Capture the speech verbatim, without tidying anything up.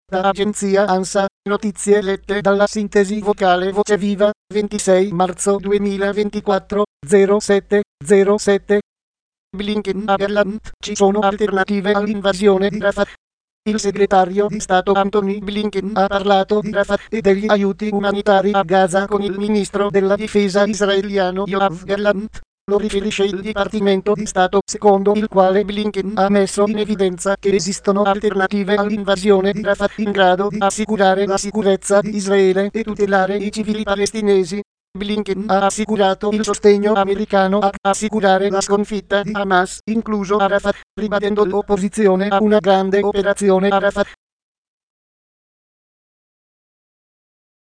Da agenzia ANSA, notizie lette dalla sintesi vocale Voce Viva, ventisei marzo duemilaventiquattro, zero sette zero sette. Blinken a Garland, ci sono alternative all'invasione di Rafah. Il segretario di Stato Anthony Blinken ha parlato di Rafah e degli aiuti umanitari a Gaza con il ministro della difesa israeliano Yoav Gallant. Lo riferisce il Dipartimento di Stato, secondo il quale Blinken ha messo in evidenza che esistono alternative all'invasione di Rafah in grado di assicurare la sicurezza di Israele e tutelare i civili palestinesi. Blinken ha assicurato il sostegno americano a assicurare la sconfitta di Hamas, incluso a Rafah, ribadendo l'opposizione a una grande operazione a Rafah.